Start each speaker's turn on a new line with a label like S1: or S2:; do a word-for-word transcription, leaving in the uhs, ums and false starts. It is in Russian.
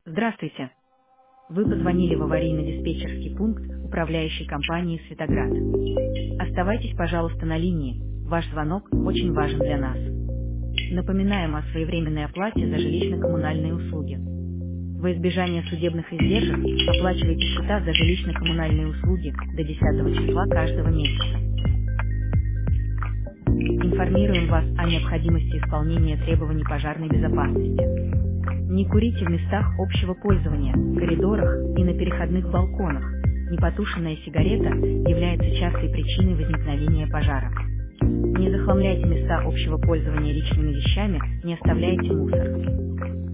S1: Здравствуйте. Вы позвонили в аварийно-диспетчерский пункт управляющей компании «Светоград». Оставайтесь, пожалуйста, на линии. Ваш звонок очень важен для нас. Напоминаем о своевременной оплате за жилищно-коммунальные услуги. Во избежание судебных издержек оплачивайте счета за жилищно-коммунальные услуги до десятого числа каждого месяца. Информируем вас о необходимости исполнения требований пожарной безопасности. Не курите в местах общего пользования, коридорах и на переходных балконах. Непотушенная сигарета является частой причиной возникновения пожара. Не захламляйте места общего пользования личными вещами, не оставляйте мусор.